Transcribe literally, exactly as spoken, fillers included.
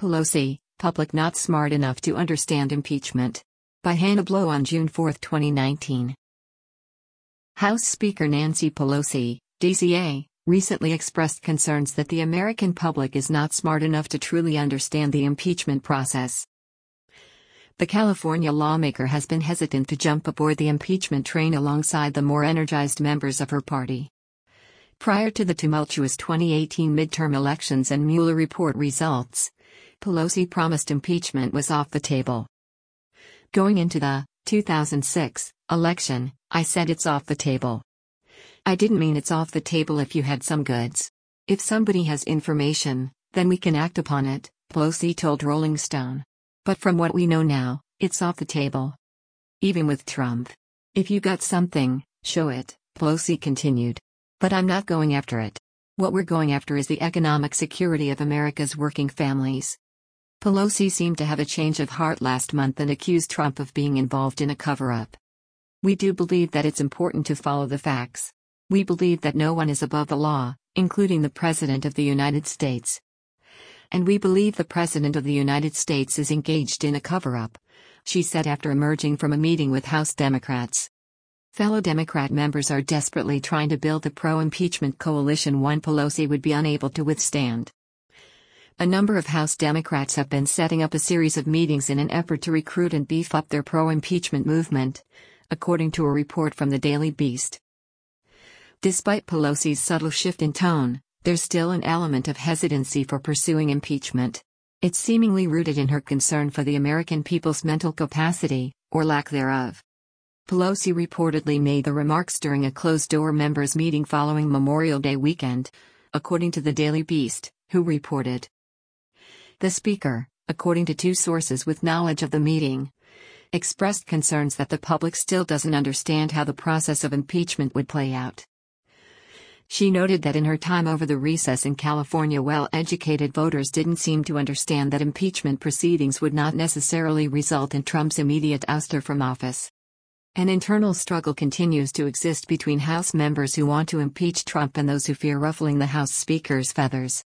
Pelosi, public not smart enough to understand impeachment. By Hannah Blow on June fourth, twenty nineteen. House Speaker Nancy Pelosi, D C A, recently expressed concerns that the American public is not smart enough to truly understand the impeachment process. The California lawmaker has been hesitant to jump aboard the impeachment train alongside the more energized members of her party. Prior to the tumultuous twenty eighteen midterm elections and Mueller report results, Pelosi promised impeachment was off the table. Going into the two thousand six election, I said it's off the table. I didn't mean it's off the table if you had some goods. If somebody has information, then we can act upon it, Pelosi told Rolling Stone. But from what we know now, it's off the table. Even with Trump. If you got something, show it, Pelosi continued. But I'm not going after it. What we're going after is the economic security of America's working families. Pelosi seemed to have a change of heart last month and accused Trump of being involved in a cover-up. We do believe that it's important to follow the facts. We believe that no one is above the law, including the President of the United States. And we believe the President of the United States is engaged in a cover-up, she said after emerging from a meeting with House Democrats. Fellow Democrat members are desperately trying to build the pro-impeachment coalition one Pelosi would be unable to withstand. A number of House Democrats have been setting up a series of meetings in an effort to recruit and beef up their pro-impeachment movement, according to a report from the Daily Beast. Despite Pelosi's subtle shift in tone, there's still an element of hesitancy for pursuing impeachment. It's seemingly rooted in her concern for the American people's mental capacity, or lack thereof. Pelosi reportedly made the remarks during a closed-door members' meeting following Memorial Day weekend, according to the Daily Beast, who reported. The Speaker, according to two sources with knowledge of the meeting, expressed concerns that the public still doesn't understand how the process of impeachment would play out. She noted that in her time over the recess in California, well-educated voters didn't seem to understand that impeachment proceedings would not necessarily result in Trump's immediate ouster from office. An internal struggle continues to exist between House members who want to impeach Trump and those who fear ruffling the House Speaker's feathers.